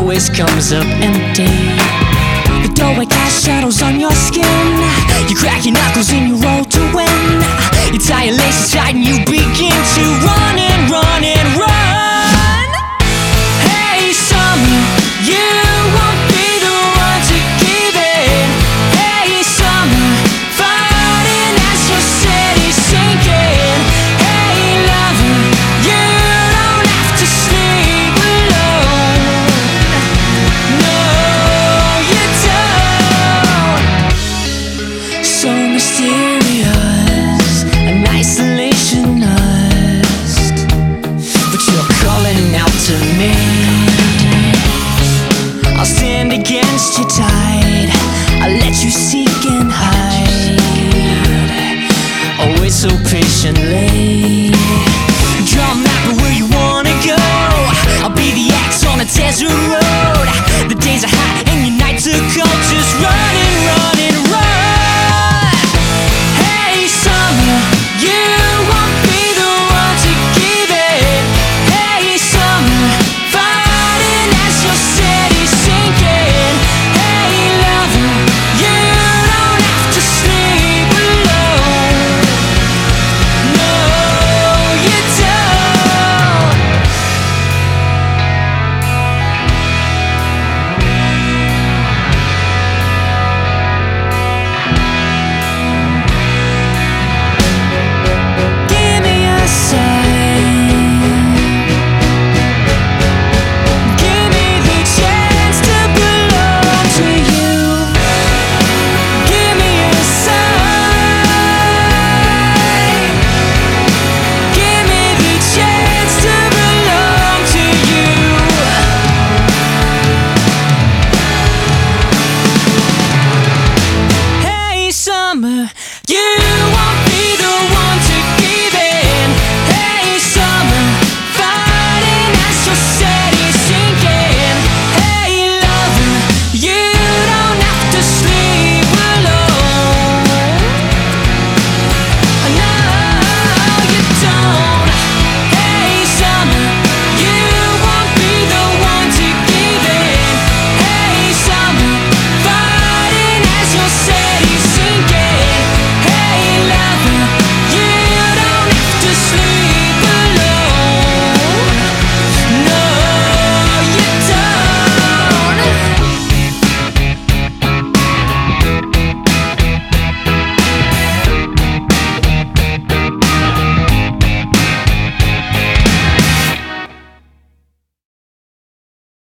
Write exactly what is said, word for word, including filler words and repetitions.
always comes up empty. The doorway cast shadows on your skin. You crack your knuckles and you roll to win. You tie your laces tight and you begin to run and run and run. Hey summer, you won't be the one to give in. Hey summer, fighting as your city's sinking. Hey lover, you don't have to sleep alone. No, you don't. So mysterious, an isolationist, but you're calling out to me. I'll stand against your tide, I'll let you seek and hide. Oh, wait so patiently. Draw a map of where you wanna go. I'll be the axe on a desert road.